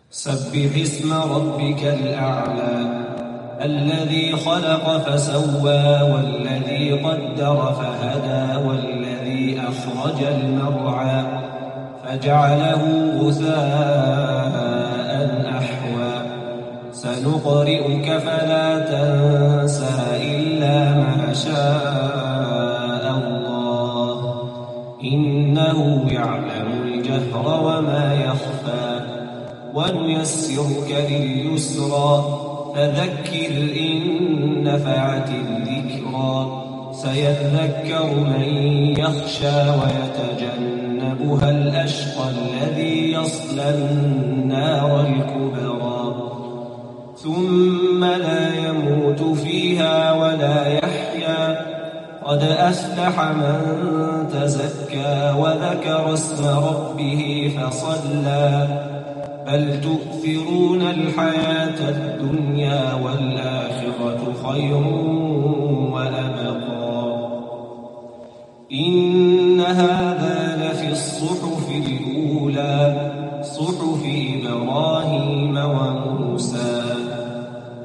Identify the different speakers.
Speaker 1: سبح اسم ربك الأعلى الذي خلق فسوى والذي قدر فهدى والذي أخرج المرعى فجعله غثاء أحوى سنقرئك فلا تنسى إلا ما شاء الله إنه يعلم الجهر وما يخفى ونيسرك لليسرى فذكر إن نفعت الذكرى سيذكر من يخشى ويتجنبها الأشقى الذي يصلى النار الكبرى ثم لا يموت فيها ولا يحيا قد أفلح من تزكى وذكر اسم ربه فصلى بل تؤثرون الحياة الدنيا والآخرة خير وأبقى إن هذا لفي الصحف